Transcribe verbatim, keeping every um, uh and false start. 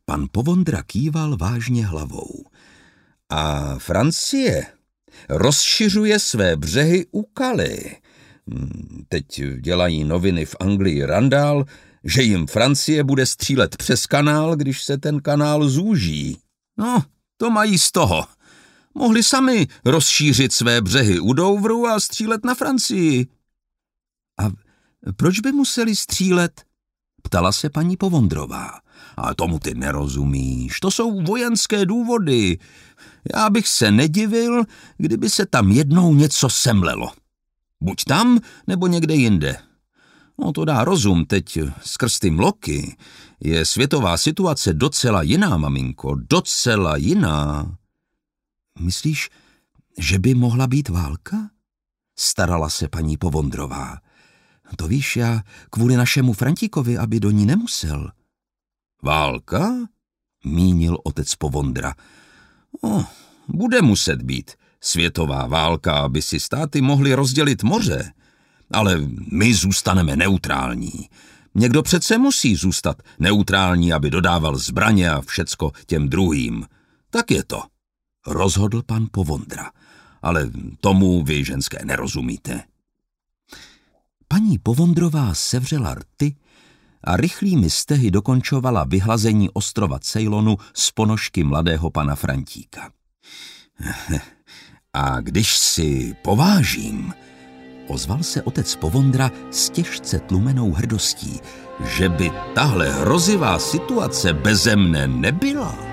Pan Povondra kýval vážně hlavou. A Francie rozšiřuje své břehy u Calais. Teď dělají noviny v Anglii randál, že jim Francie bude střílet přes kanál, když se ten kanál zúží. No, to mají z toho. Mohli sami rozšířit své břehy u Douvru a střílet na Francii. A proč by museli střílet? Ptala se paní Povondrová. A tomu ty nerozumíš, to jsou vojenské důvody. Já bych se nedivil, kdyby se tam jednou něco semlelo. Buď tam, nebo někde jinde. No to dá rozum, teď skrz ty mloky je světová situace docela jiná, maminko, docela jiná. Myslíš, že by mohla být válka? Starala se paní Povondrová. To víš, já kvůli našemu Frantíkovi, aby do ní nemusel. Válka? Mínil otec Povondra. Oh, bude muset být světová válka, aby si státy mohly rozdělit moře. Ale my zůstaneme neutrální. Někdo přece musí zůstat neutrální, aby dodával zbraně a všecko těm druhým. Tak je to, rozhodl pan Povondra. Ale tomu vy, ženské, nerozumíte. Paní Povondrová sevřela rty a rychlými stehy dokončovala vyhlazení ostrova Ceylonu z ponožky mladého pana Frantíka. A když si povážím, ozval se otec Povondra s těžce tlumenou hrdostí, že by tahle hrozivá situace beze mne nebyla.